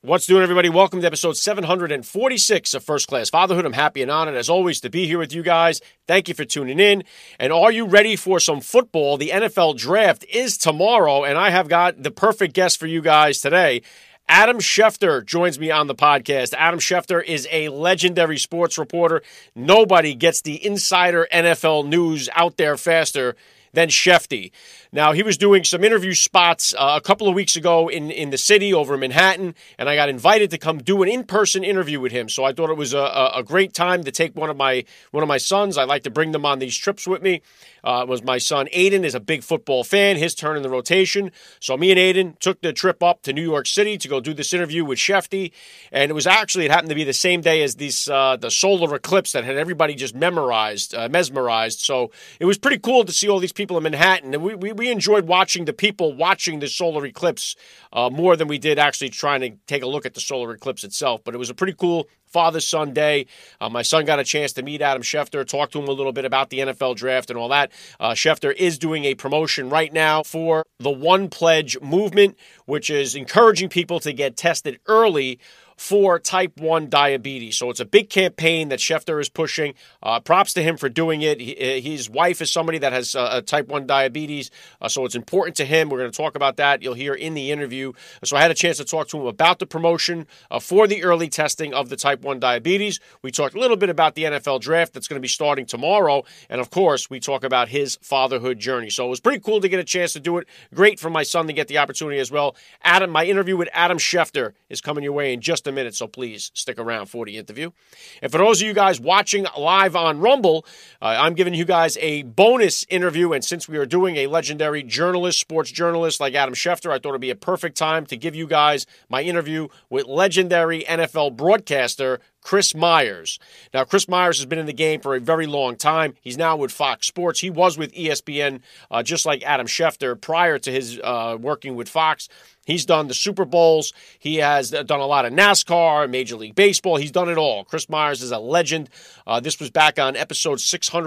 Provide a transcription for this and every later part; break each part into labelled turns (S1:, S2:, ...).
S1: What's doing, everybody? Welcome to episode 746 of First Class Fatherhood. I'm happy and honored, as always, to be here with you guys. Thank you for tuning in. And are you ready for some football? The NFL Draft is tomorrow, and I have got the perfect guest for you guys today. Adam Schefter joins me on the podcast. Adam Schefter is a legendary sports reporter. Nobody gets the insider NFL news out there faster than Shefty. Now, he was doing some interview spots a couple of weeks ago in the city over in Manhattan, and I got invited to come do an in-person interview with him. So I thought it was a great time to take one of my sons. I like to bring them on these trips with me. It was my son Aiden is a big football fan, his turn in the rotation. So me and Aiden took the trip up to New York City to go do this interview with Shefty. And it happened to be the same day as the solar eclipse that had everybody just mesmerized. So it was pretty cool to see all these people in Manhattan. And we enjoyed watching the people watching the solar eclipse more than we did actually trying to take a look at the solar eclipse itself. But it was a pretty cool Father-Son Day. My son got a chance to meet Adam Schefter, talk to him a little bit about the NFL Draft and all that. Schefter is doing a promotion right now for the One Pledge movement, which is encouraging people to get tested early for type 1 diabetes. So it's a big campaign that Schefter is pushing. Props to him for doing it. His wife is somebody that has type 1 diabetes, so it's important to him. We're going to talk about that. You'll hear in the interview. So I had a chance to talk to him about the promotion for the early testing of the type 1 diabetes. We talked a little bit about the NFL Draft that's going to be starting tomorrow. And, of course, we talk about his fatherhood journey. So it was pretty cool to get a chance to do it. Great for my son to get the opportunity as well. My interview with Adam Schefter is coming your way in just a minute, so please stick around for the interview. And for those of you guys watching live on Rumble, I'm giving you guys a bonus interview, and since we are doing a legendary sports journalist like Adam Schefter, I thought it would be a perfect time to give you guys my interview with legendary NFL broadcaster Chris Myers. Now, Chris Myers has been in the game for a very long time. He's now with Fox Sports. He was with ESPN, just like Adam Schefter, prior to his working with Fox. He's done the Super Bowls. He has done a lot of NASCAR, Major League Baseball. He's done it all. Chris Myers is a legend. This was back on episode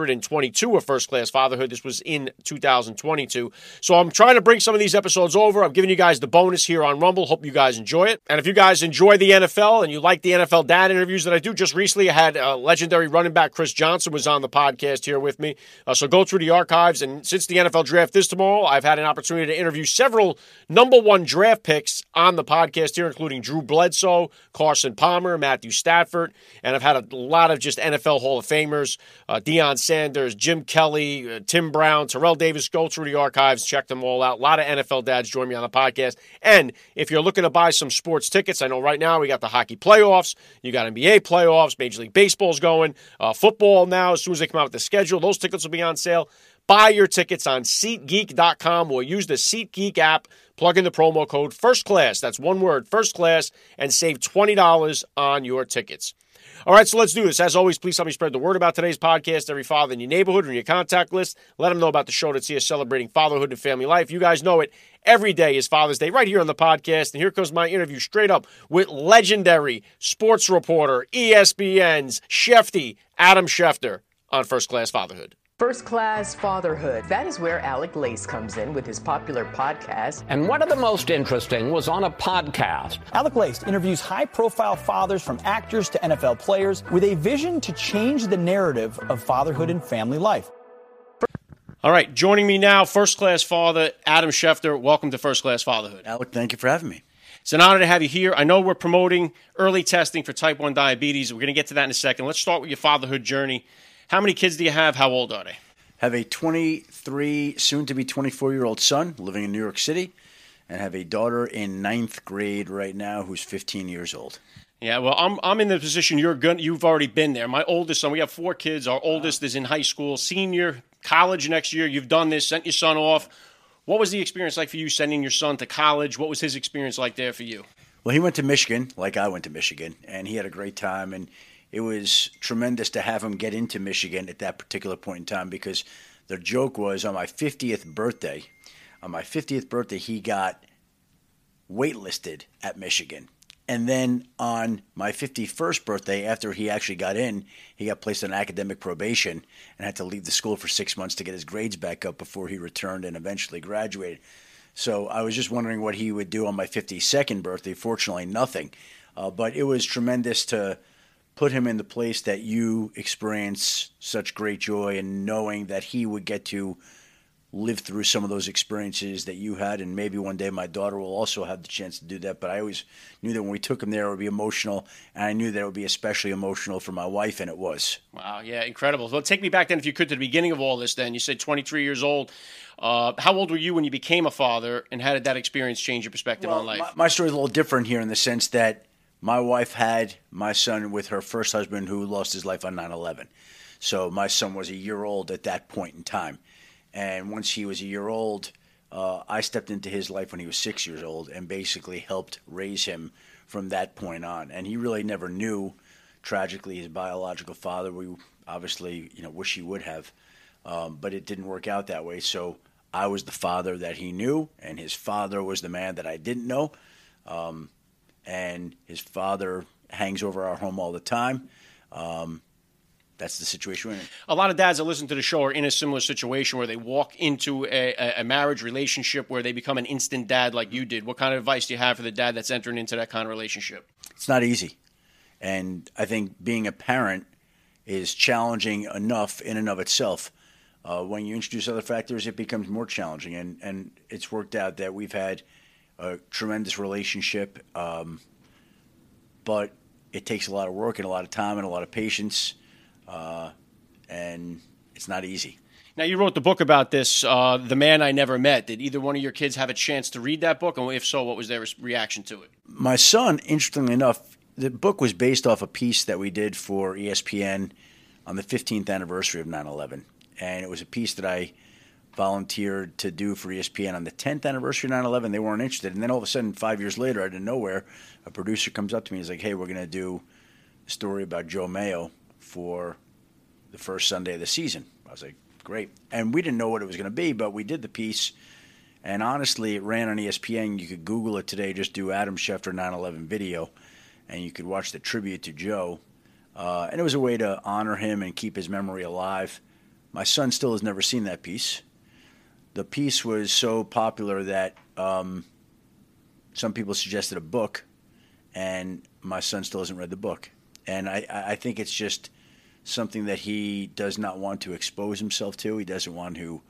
S1: 622 of First Class Fatherhood. This was in 2022. So I'm trying to bring some of these episodes over. I'm giving you guys the bonus here on Rumble. Hope you guys enjoy it. And if you guys enjoy the NFL and you like the NFL Dad interviews that I do, just recently I had legendary running back Chris Johnson was on the podcast here with me. So go through the archives. And since the NFL Draft is tomorrow, I've had an opportunity to interview several number one draft picks on the podcast here, including Drew Bledsoe, Carson Palmer, Matthew Stafford, and I've had a lot of just NFL Hall of Famers, Deion Sanders, Jim Kelly, Tim Brown, Terrell Davis. Go through the archives, check them all out. A lot of NFL dads join me on the podcast. And if you're looking to buy some sports tickets, I know right now we got the hockey playoffs, you got NBA playoffs, Major League Baseball's going, football now, as soon as they come out with the schedule, those tickets will be on sale. Buy your tickets on SeatGeek.com or use the SeatGeek app. Plug in the promo code FIRSTCLASS, that's one word, FIRSTCLASS, and save $20 on your tickets. All right, so let's do this. As always, please help me spread the word about today's podcast. Every father in your neighborhood or in your contact list, let them know about the show that's here celebrating fatherhood and family life. You guys know it. Every day is Father's Day right here on the podcast. And here comes my interview straight up with legendary sports reporter, ESPN's Shefty, Adam Schefter, on First Class Fatherhood.
S2: First Class Fatherhood. That is where Alec Lace comes in with his popular podcast.
S3: And one of the most interesting was on a podcast.
S4: Alec Lace interviews high-profile fathers from actors to NFL players with a vision to change the narrative of fatherhood and family life.
S1: All right, joining me now, First Class Father, Adam Schefter. Welcome to First Class Fatherhood.
S5: Alec, thank you for having me.
S1: It's an honor to have you here. I know we're promoting early testing for type 1 diabetes. We're going to get to that in a second. Let's start with your fatherhood journey. How many kids do you have? How old are they?
S5: Have a 23, soon-to-be 24-year-old son living in New York City, and have a daughter in 9th grade right now who's 15 years old.
S1: Yeah, well, I'm in the position you've already been there. My oldest son, we have 4 kids. Our oldest is in high school, senior, college next year. You've done this, sent your son off. What was the experience like for you sending your son to college? What was his experience like there for you?
S5: Well, he went to Michigan, like I went to Michigan, and he had a great time, and it was tremendous to have him get into Michigan at that particular point in time because the joke was on my 50th birthday, he got waitlisted at Michigan. And then on my 51st birthday, after he actually got in, he got placed on academic probation and had to leave the school for 6 months to get his grades back up before he returned and eventually graduated. So I was just wondering what he would do on my 52nd birthday. Fortunately, nothing. But it was tremendous to put him in the place that you experience such great joy, and knowing that he would get to live through some of those experiences that you had, and maybe one day my daughter will also have the chance to do that. But I always knew that when we took him there, it would be emotional, and I knew that it would be especially emotional for my wife, and it was.
S1: Wow, yeah, incredible. Well, take me back then, if you could, to the beginning of all this then. You said 23 years old. How old were you when you became a father, and how did that experience change your perspective on life?
S5: My story is a little different here in the sense that my wife had my son with her first husband, who lost his life on 9/11. So my son was a year old at that point in time. And once he was a year old, I stepped into his life when he was 6 years old and basically helped raise him from that point on. And he really never knew, tragically, his biological father. We obviously, wish he would have, but it didn't work out that way. So I was the father that he knew, and his father was the man that I didn't know. And his father hangs over our home all the time. That's the situation we're in.
S1: A lot of dads that listen to the show are in a similar situation where they walk into a marriage relationship where they become an instant dad like you did. What kind of advice do you have for the dad that's entering into that kind of relationship?
S5: It's not easy. And I think being a parent is challenging enough in and of itself. When you introduce other factors, it becomes more challenging. And it's worked out that we've had a tremendous relationship, but it takes a lot of work and a lot of time and a lot of patience. And it's not easy.
S1: Now, you wrote the book about this, The Man I Never Met. Did either one of your kids have a chance to read that book? And if so, what was their reaction to it?
S5: My son, interestingly enough, the book was based off a piece that we did for ESPN on the 15th anniversary of 9/11. And it was a piece that I volunteered to do for ESPN on the 10th anniversary of 9/11. They weren't interested. And then all of a sudden, 5 years later, out of nowhere, a producer comes up to me and is like, hey, we're going to do a story about Joe Mayo for the first Sunday of the season. I was like, great. And we didn't know what it was going to be, but we did the piece. And honestly, it ran on ESPN. You could Google it today, just do Adam Schefter 9/11 video, and you could watch the tribute to Joe. And it was a way to honor him and keep his memory alive. My son still has never seen that piece. The piece was so popular that some people suggested a book, and my son still hasn't read the book. And I think it's just something that he does not want to expose himself to. He doesn't want to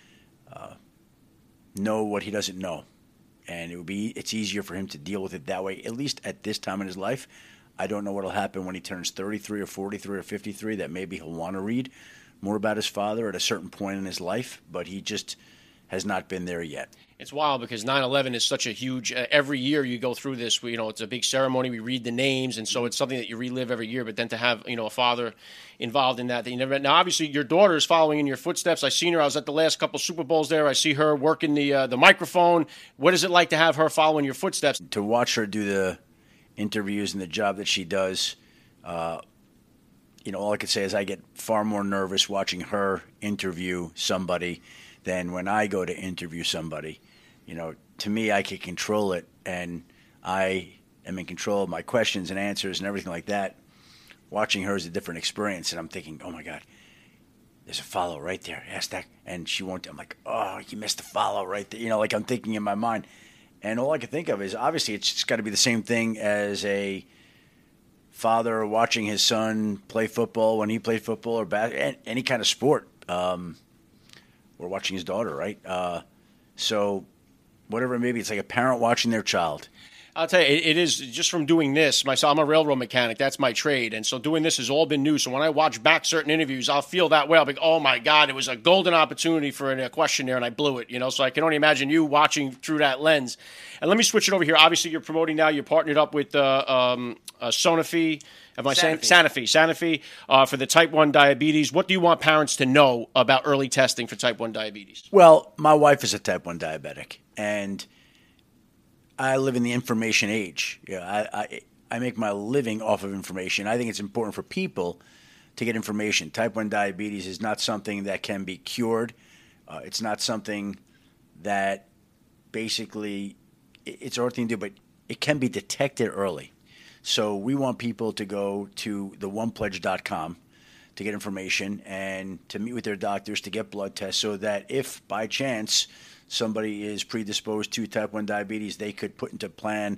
S5: know what he doesn't know. And it's easier for him to deal with it that way, at least at this time in his life. I don't know what will happen when he turns 33 or 43 or 53, that maybe he'll want to read more about his father at a certain point in his life, but he just has not been there yet.
S1: It's wild because 9/11 is such a huge, every year you go through this, it's a big ceremony, we read the names, and so it's something that you relive every year, but then to have, a father involved in that you never met. Now, obviously, your daughter is following in your footsteps. I seen her, I was at the last couple Super Bowls there, I see her working the microphone. What is it like to have her follow in your footsteps?
S5: To watch her do the interviews and the job that she does, all I could say is I get far more nervous watching her interview somebody than when I go to interview somebody. To me, I can control it, and I am in control of my questions and answers and everything like that. Watching her is a different experience, and I'm thinking, oh my God, there's a follow right there. Ask that, and she won't. I'm like, oh, you missed the follow right there. Like I'm thinking in my mind, and all I can think of is obviously it's got to be the same thing as a father watching his son play football when he played football or any kind of sport. Or watching his daughter, right? So whatever it may be, it's like a parent watching their child.
S1: I'll tell you, it is just from doing this. I'm a railroad mechanic. That's my trade. And so doing this has all been new. So when I watch back certain interviews, I'll feel that way. I'll be like, oh, my God, it was a golden opportunity for a question there, and I blew it. So I can only imagine you watching through that lens. And let me switch it over here. Obviously, you're promoting now. You're partnered up with Sanofi. Sanofi for the type 1 diabetes. What do you want parents to know about early testing for type 1 diabetes?
S5: Well, my wife is a type 1 diabetic, and I live in the information age. I make my living off of information. I think it's important for people to get information. Type 1 diabetes is not something that can be cured. It's not something that basically it's a hard thing to do, but it can be detected early. So we want people to go to theonepledge.com to get information and to meet with their doctors to get blood tests so that if by chance somebody is predisposed to type 1 diabetes, they could put into place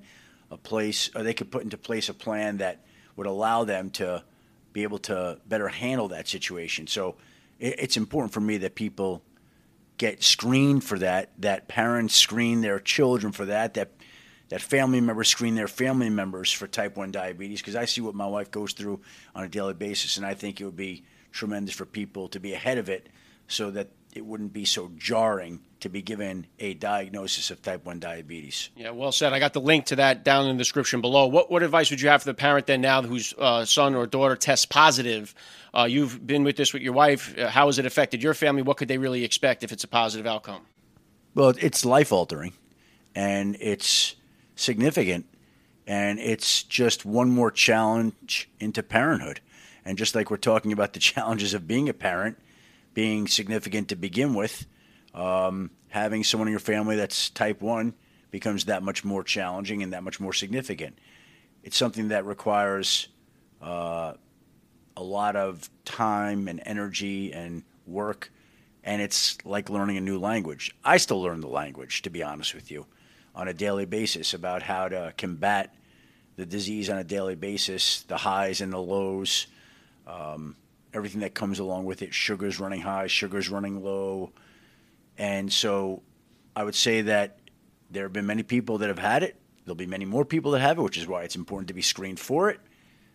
S5: a plan that would allow them to be able to better handle that situation. So it's important for me that people get screened for that parents screen their children for that family members screen their family members for type 1 diabetes, because I see what my wife goes through on a daily basis, and I think it would be tremendous for people to be ahead of it so that it wouldn't be so jarring to be given a diagnosis of type 1 diabetes.
S1: Yeah, well said. I got the link to that down in the description below. What advice would you have for the parent then now whose son or daughter tests positive? You've been with this with your wife. How has it affected your family? What could they really expect if it's a positive outcome?
S5: Well, it's life-altering, and it's significant, and it's just one more challenge into parenthood. And just like we're talking about the challenges of being a parent, being significant to begin with, having someone in your family that's type 1 becomes that much more challenging and that much more significant. It's something that requires a lot of time and energy and work, and it's like learning a new language. I still learn the language, to be honest with you, on a daily basis, about how to combat the disease on a daily basis, the highs and the lows, everything that comes along with it. Sugar's running high, sugar's running low. And so I would say that there have been many people that have had it. There'll be many more people that have it, which is why it's important to be screened for it.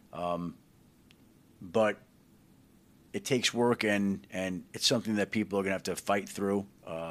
S5: But it takes work, and it's something that people are going to have to fight through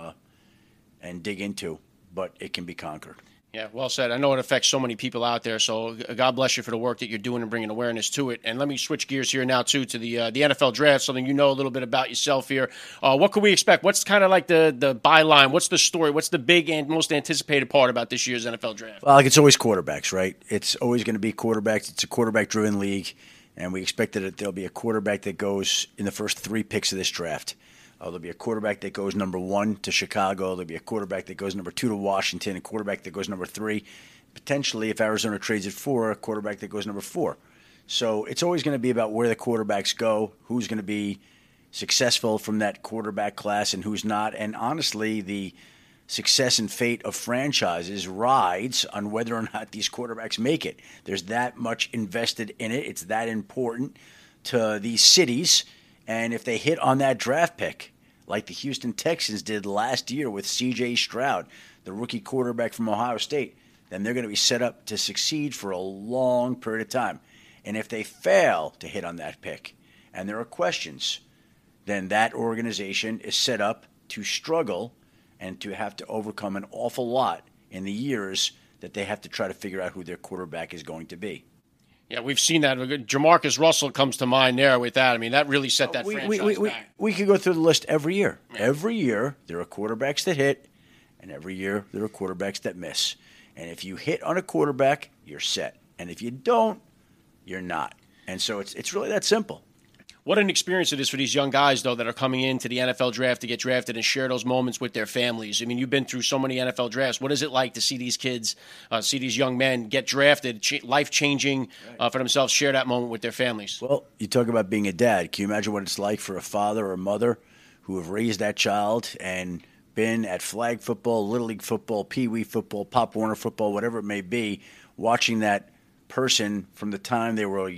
S5: and dig into, but it can be conquered.
S1: Yeah, well said. I know it affects so many people out there, so God bless you for the work that you're doing and bringing awareness to it. And let me switch gears here now, too, to the NFL draft, something you know a little bit about yourself here. What can we expect? What's kind of like the byline? What's the story? What's the big and most anticipated part about this year's NFL draft?
S5: Well, it's always quarterbacks, right? It's always going to be quarterbacks. It's a quarterback-driven league, and we expect that there'll be a quarterback that goes in the first 3 picks of this draft. There'll be a quarterback that goes number 1 to Chicago. There'll be a quarterback that goes number 2 to Washington, a quarterback that goes number 3. Potentially, if Arizona trades at 4, a quarterback that goes number 4. So it's always going to be about where the quarterbacks go, who's going to be successful from that quarterback class and who's not. And honestly, the success and fate of franchises rides on whether or not these quarterbacks make it. There's that much invested in it. It's that important to these cities. And if they hit on that draft pick, like the Houston Texans did last year with C.J. Stroud, the rookie quarterback from Ohio State, then they're going to be set up to succeed for a long period of time. And if they fail to hit on that pick, and there are questions, then that organization is set up to struggle and to have to overcome an awful lot in the years that they have to try to figure out who their quarterback is going to be.
S1: Yeah, we've seen that. Jamarcus Russell comes to mind there with that. I mean, that really set that franchise back.
S5: We could go through the list every year. Yeah. Every year, there are quarterbacks that hit, and every year, there are quarterbacks that miss. And if you hit on a quarterback, you're set. And if you don't, you're not. And so it's really that simple.
S1: What an experience it is for these young guys, though, that are coming into the NFL draft to get drafted and share those moments with their families. I mean, you've been through so many NFL drafts. What is it like to see these kids, see these young men get drafted, life-changing for themselves, share that moment with their families?
S5: Well, you talk about being a dad. Can you imagine what it's like for a father or a mother who have raised that child and been at flag football, Little League football, Pee Wee football, Pop Warner football, whatever it may be, watching that person from the time they were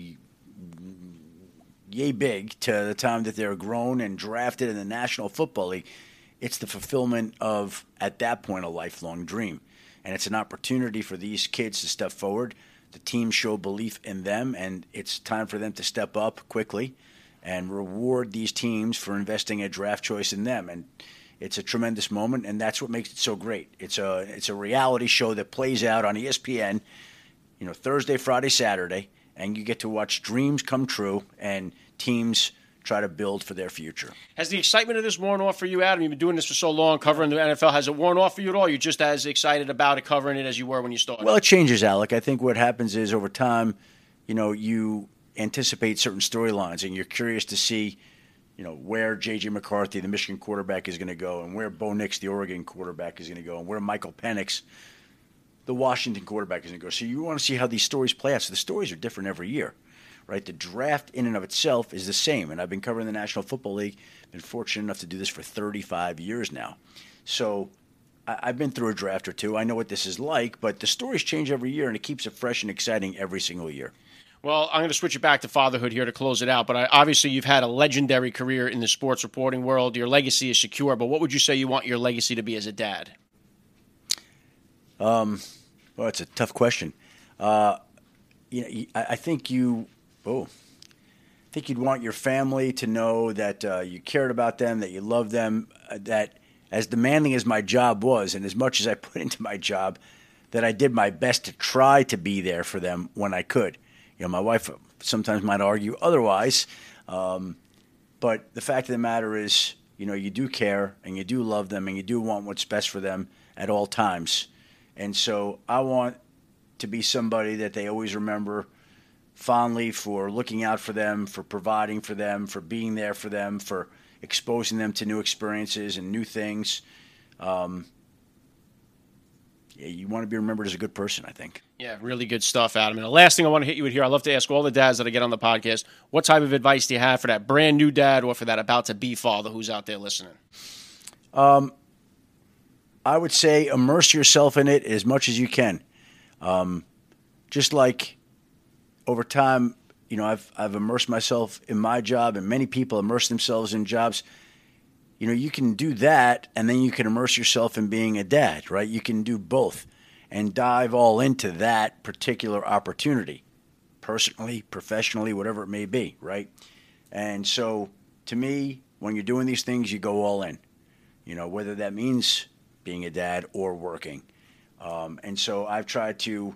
S5: yay big to the time that they're grown and drafted in the National Football League. It's the fulfillment of, at that point, a lifelong dream. And it's an opportunity for these kids to step forward. The team show belief in them, and it's time for them to step up quickly and reward these teams for investing a draft choice in them. And it's a tremendous moment, and that's what makes it so great. It's a reality show that plays out on ESPN, Thursday, Friday, Saturday, and you get to watch dreams come true and teams try to build for their future.
S1: Has the excitement of this worn off for you, Adam? You've been doing this for so long, covering the NFL. Has it worn off for you at all? You're just as excited about it, covering it, as you were when you started?
S5: Well, it changes, Alec. I think what happens is over time, you anticipate certain storylines, and you're curious to see, where J.J. McCarthy, the Michigan quarterback, is going to go, and where Bo Nix, the Oregon quarterback, is going to go, and where Michael Penix, the Washington quarterback, is going to go. So you want to see how these stories play out. So the stories are different every year. Right, the draft in and of itself is the same, and I've been covering the National Football League. Been fortunate enough to do this for 35 years now. So I've been through a draft or two. I know what this is like, but the stories change every year, and it keeps it fresh and exciting every single year.
S1: Well, I'm going to switch it back to fatherhood here to close it out, but obviously you've had a legendary career in the sports reporting world. Your legacy is secure, but what would you say you want your legacy to be as a dad?
S5: Well, it's a tough question. I think you'd want your family to know that you cared about them, that you loved them, that as demanding as my job was, and as much as I put into my job, that I did my best to try to be there for them when I could. My wife sometimes might argue otherwise, but the fact of the matter is, you do care and you do love them and you do want what's best for them at all times. And so I want to be somebody that they always remember fondly for looking out for them, for providing for them, for being there for them, for exposing them to new experiences and new things. You want to be remembered as a good person, I think.
S1: Yeah, really good stuff, Adam. And the last thing I want to hit you with here, I love to ask all the dads that I get on the podcast, what type of advice do you have for that brand new dad or for that about-to-be father who's out there listening?
S5: I would say immerse yourself in it as much as you can. Just like over time, I've immersed myself in my job, and many people immerse themselves in jobs. You can do that, and then you can immerse yourself in being a dad, right? You can do both and dive all into that particular opportunity, personally, professionally, whatever it may be, right? And so, to me, when you're doing these things, you go all in, whether that means being a dad or working. And so I've tried to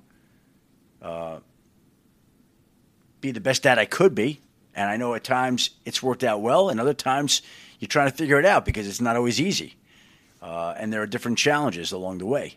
S5: be the best dad I could be, and I know at times it's worked out well, and other times you're trying to figure it out because it's not always easy. And there are different challenges along the way.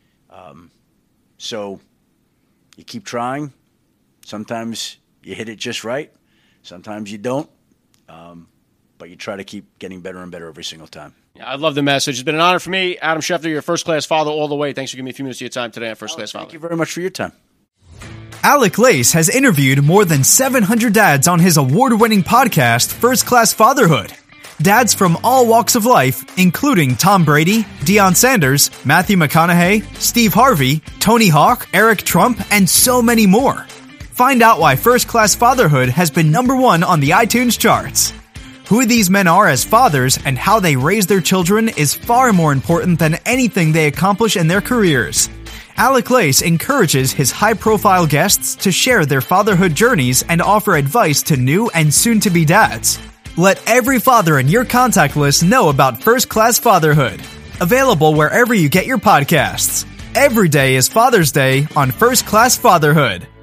S5: So you keep trying. Sometimes you hit it just right. Sometimes you don't. But you try to keep getting better and better every single time.
S1: Yeah, I love the message. It's been an honor for me. Adam Schefter, you're a first-class father all the way. Thanks for giving me a few minutes of your time today on First Class Father.
S5: Thank you very much for your time.
S6: Alec Lace has interviewed more than 700 dads on his award-winning podcast, First Class Fatherhood. Dads from all walks of life, including Tom Brady, Deion Sanders, Matthew McConaughey, Steve Harvey, Tony Hawk, Eric Trump, and so many more. Find out why First Class Fatherhood has been #1 on the iTunes charts. Who these men are as fathers and how they raise their children is far more important than anything they accomplish in their careers. Alec Lace encourages his high-profile guests to share their fatherhood journeys and offer advice to new and soon-to-be dads. Let every father in your contact list know about First Class Fatherhood. Available wherever you get your podcasts. Every day is Father's Day on First Class Fatherhood.